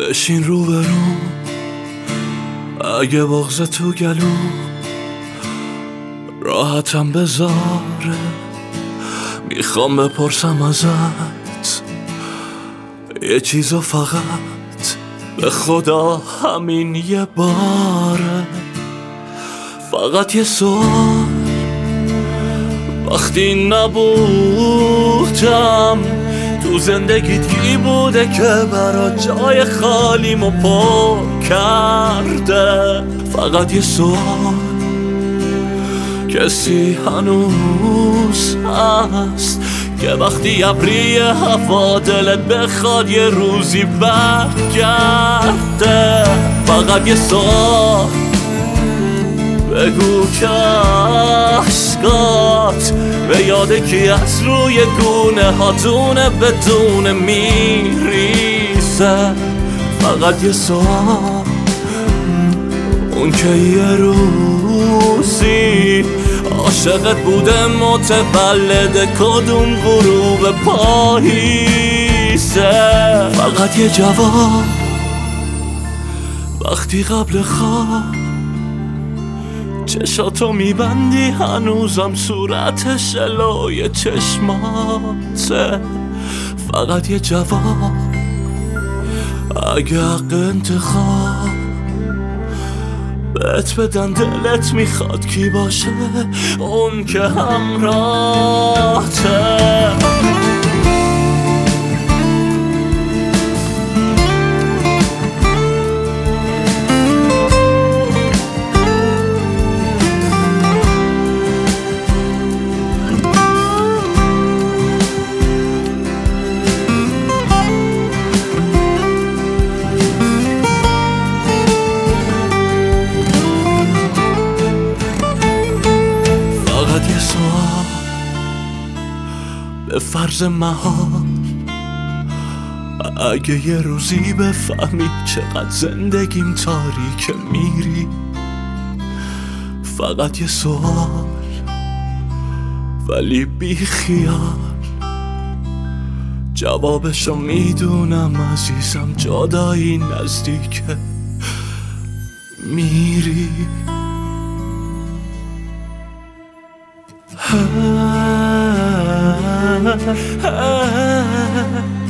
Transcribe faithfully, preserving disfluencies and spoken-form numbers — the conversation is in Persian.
بشین رو برو، اگه بغض تو گلو راحتم بذاره. میخوام بپرسم ازت یه چیزو، فقط به خدا همین یه باره. فقط یه سوال، وقتی نبودم تو زندگیت کی بوده که برا جای خالیمو پر کرده؟ فقط یه سوال، کسی هنوز هست که وقتی ابری هوا دلت بخواد یه روزی برگرده؟ فقط یه سوال، بگو که عشقات به یاد کی از روی گونه هاتونه بدون میریزه. فقط یه سوال، اون که یه روزی عاشقت بوده متولد کدوم غروب پاییزه. فقط یه جواب، وقتی قبل خواب چشاتو میبندی هنوزم صورت شلوی چشماته. فقط یه جواب، اگه حق انتخاب بهت بدن دلت میخواد کی باشه اون که همراهته؟ به فرض محال اگه یه روزی بفهمی چقدر زندگیم تاریکه میری، فقط یه سوال ولی بی خیال، جوابشو میدونم عزیزم، جدایی نزدیکه میری. Ha ha ha